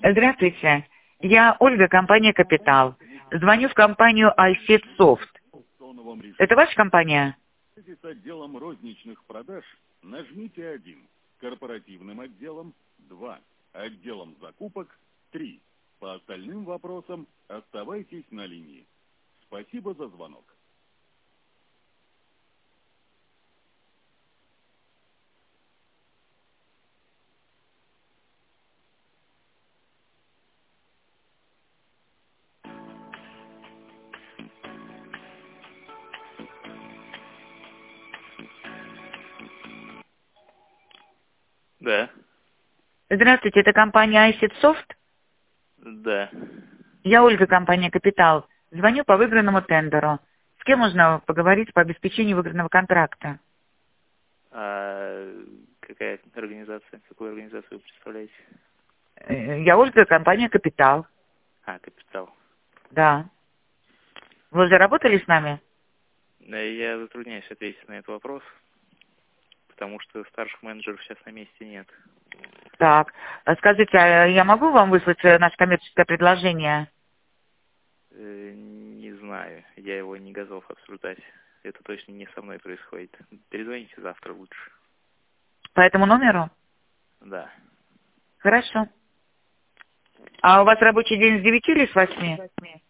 Здравствуйте. Я Ольга, компания «Капитал». Звоню в компанию iSeed Soft. Это ваша компания? С отделом розничных продаж нажмите 1, корпоративным отделом 2, отделом закупок 3. По остальным вопросам оставайтесь на линии. Спасибо за звонок. Да, Здравствуйте, это компания iSeed Soft? да. Я Ольга, компания «Капитал». Звоню по выигранному тендеру. С кем можно поговорить по обеспечению выигранного контракта? А какая организация, какую организацию вы представляете? Я Ольга, компания «Капитал». А, Капитал. Да. Вы уже работали с нами? Я затрудняюсь ответить на этот вопрос, потому что старших менеджеров сейчас на месте нет. Так. Скажите, а я могу вам выслать наше коммерческое предложение? Не знаю, я его не готов обсуждать. Это точно не со мной происходит. Перезвоните завтра лучше. По этому номеру? Да. Хорошо. А у вас рабочий день с 9 или с 8?